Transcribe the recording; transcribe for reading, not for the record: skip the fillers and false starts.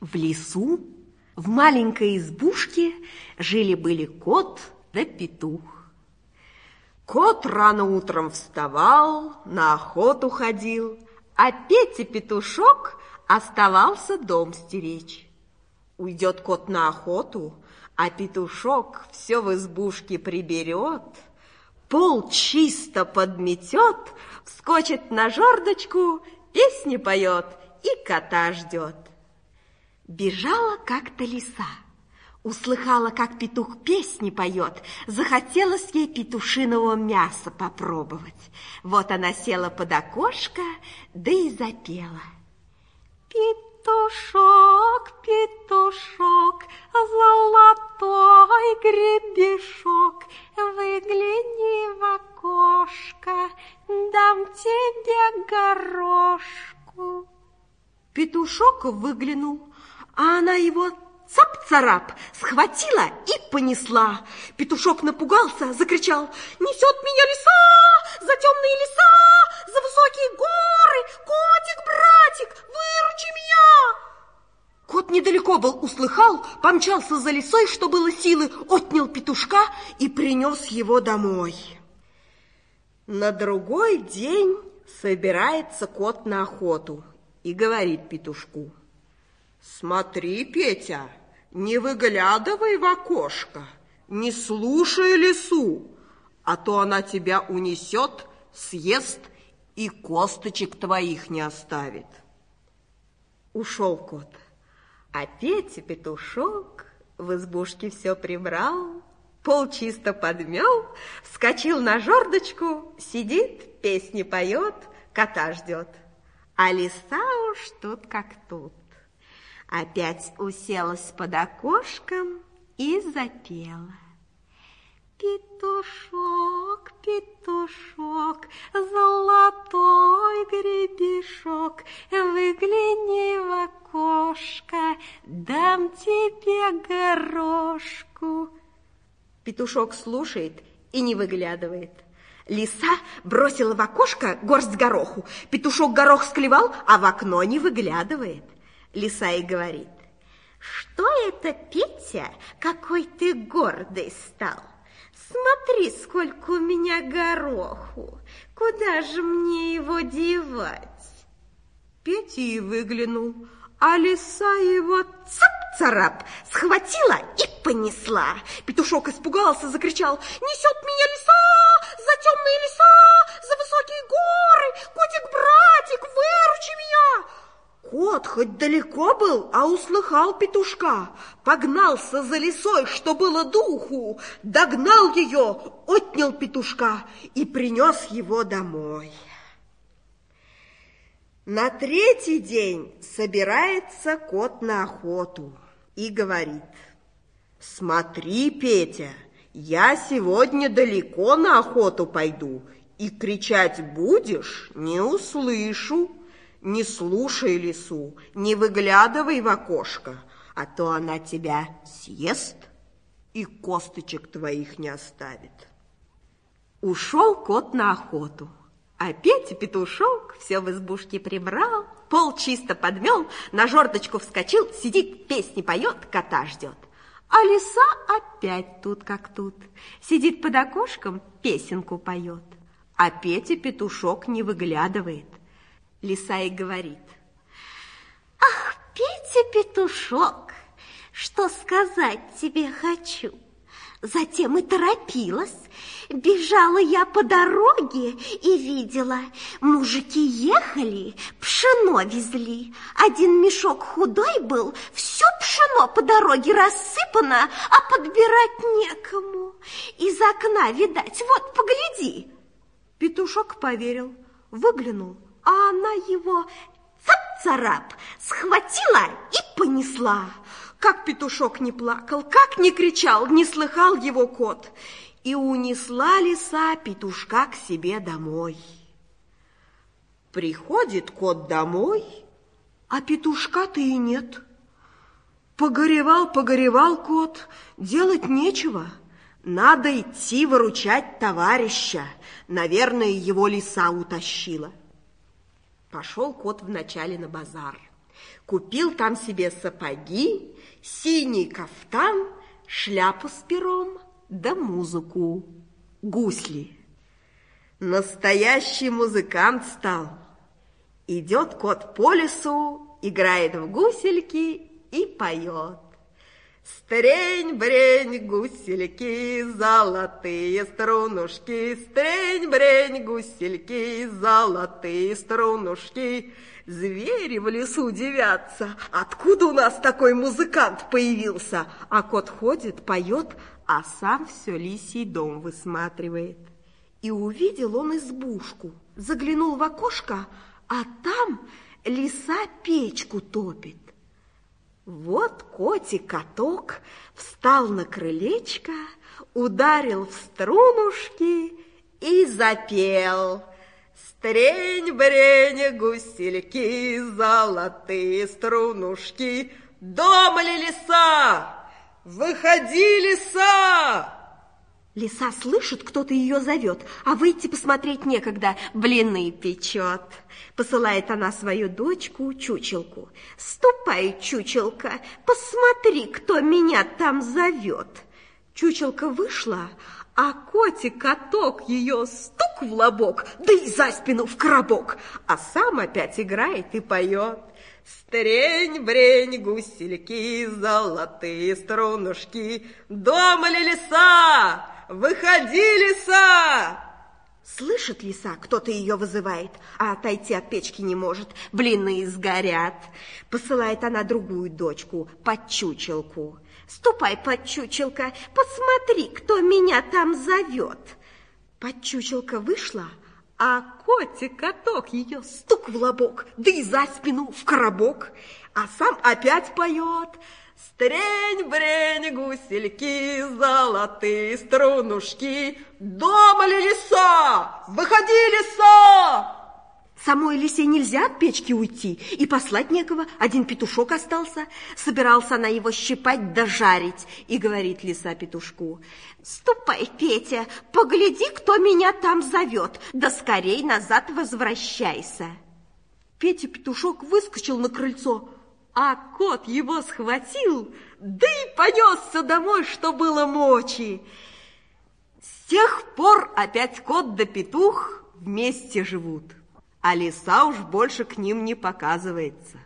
В лесу, в маленькой избушке, жили-были кот да петух. Кот рано утром вставал, на охоту ходил, а Петя-петушок оставался дом стеречь. Уйдет кот на охоту, а петушок все в избушке приберет, пол чисто подметет, вскочит на жердочку, песни поет и кота ждет. Бежала как-то лиса, услыхала, как петух песни поет, захотелось ей петушиного мяса попробовать. Вот она села под окошко, да и запела. Петушок, петушок, золотой гребешок, выгляни в окошко, дам тебе горошку. Петушок выглянул, а она его цап-царап схватила и понесла. Петушок напугался, закричал: «Несет меня лиса, за темные леса, за высокие горы! Котик-братик, выручи меня!» Кот недалеко был, услыхал, помчался за лисой, что было силы, отнял петушка и принес его домой. На другой день собирается кот на охоту и говорит петушку: «Смотри, Петя, не выглядывай в окошко, не слушай лису, а то она тебя унесет, съест и косточек твоих не оставит». Ушел кот, а Петя-петушок в избушке все прибрал, пол чисто подмел, вскочил на жердочку, сидит, песни поет, кота ждет. А лиса уж тут как тут. Опять уселась под окошком и запела. Петушок, петушок, золотой гребешок, выгляни в окошко, дам тебе горошку. Петушок слушает и не выглядывает. Лиса бросила в окошко горсть гороху. Петушок горох склевал, а в окно не выглядывает. Лиса и говорит: «Что это, Петя, какой ты гордый стал? Смотри, сколько у меня гороху. Куда же мне его девать?» Петя и выглянул, а лиса его цап-царап схватила и понесла. Петушок испугался, закричал: «Несет меня лиса, за темные леса, за высокие горы! Котик-братик, выручи меня!» Кот хоть далеко был, а услыхал петушка, погнался за лисой, что было духу, догнал ее, отнял петушка и принес его домой. На третий день собирается кот на охоту и говорит: «Смотри, Петя, я сегодня далеко на охоту пойду, и кричать будешь, не услышу. Не слушай лису, не выглядывай в окошко, а то она тебя съест и косточек твоих не оставит». Ушел кот на охоту, а Петя-петушок все в избушке прибрал, пол чисто подмел, на жердочку вскочил, сидит, песни поет, кота ждет. А лиса опять тут как тут, сидит под окошком, песенку поет, а Петя-петушок не выглядывает. Лиса и говорит: «Ах, Петя-петушок, что сказать тебе хочу. Затем и торопилась. Бежала я по дороге и видела, мужики ехали, пшено везли. Один мешок худой был, все пшено по дороге рассыпано, а подбирать некому. Из окна видать, вот, погляди». Петушок поверил, выглянул, а она его цап-царап схватила и понесла. Как петушок не плакал, как не кричал, не слыхал его кот. И унесла лиса петушка к себе домой. Приходит кот домой, а петушка-то и нет. Погоревал кот, делать нечего. Надо идти выручать товарища. Наверное, его лиса утащила. Пошел кот вначале на базар. Купил там себе сапоги, синий кафтан, шляпу с пером, да музыку, гусли. Настоящий музыкант стал. Идет кот по лесу, играет в гусельки и поет. Стрень-брень, гусельки, золотые струнушки, стрень-брень, гусельки, золотые струнушки. Звери в лесу дивятся, откуда у нас такой музыкант появился? А кот ходит, поет, а сам все лисий дом высматривает. И увидел он избушку, заглянул в окошко, а там лиса печку топит. Вот котик-каток встал на крылечко, ударил в струнушки и запел. Стрень-брень, гусельки, золотые струнушки. Дома ли лиса? Выходи, лиса! Лиса слышит, кто-то ее зовет, а выйти посмотреть некогда, блины печет. Посылает она свою дочку, чучелку. Ступай, чучелка, посмотри, кто меня там зовет. Чучелка вышла, а котик-каток ее стук в лобок, да и за спину в коробок, а сам опять играет и поет. Стрень-брень, гусельки, золотые струнушки. Дома ли лиса? Выходи, лиса! Слышит лиса, кто-то ее вызывает, а отойти от печки не может, блины сгорят. Посылает она другую дочку, подчучелку. Ступай, подчучелка, посмотри, кто меня там зовет. Подчучелка вышла, а котик-каток ее стук в лобок, да и за спину в коробок, а сам опять поет. Стрень-брень, гусельки, золотые струнушки. Дома ли лиса? Выходи, лиса! Самой лисе нельзя от печки уйти, и послать некого. Один петушок остался. Собирался она его щипать да жарить. И говорит лиса петушку: ступай, Петя, погляди, кто меня там зовет, да скорей назад возвращайся. Петя петушок выскочил на крыльцо, а кот его схватил, да и понесся домой, что было мочи. С тех пор опять кот да петух вместе живут, а лиса уж больше к ним не показывается.